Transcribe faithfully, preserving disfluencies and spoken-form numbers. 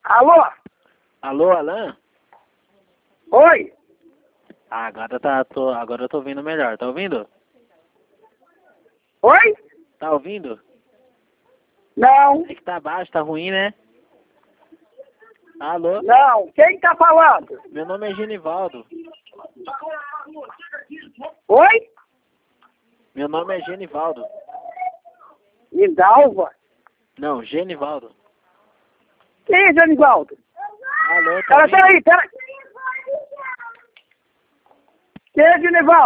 Alô? Alô, Alan? Oi? Ah, agora tá, tô, agora eu tô ouvindo melhor. Tá ouvindo? Oi? Tá ouvindo? Não, É que tá baixo, tá ruim, né? Alô? não. Quem tá falando? Meu nome é Genivaldo. Oi? Meu nome é Genivaldo. Hidalva? Não, Genivaldo. Quem é Genivaldo? Alô, tá Pera, ouvindo? peraí, peraí. Quem é Genivaldo?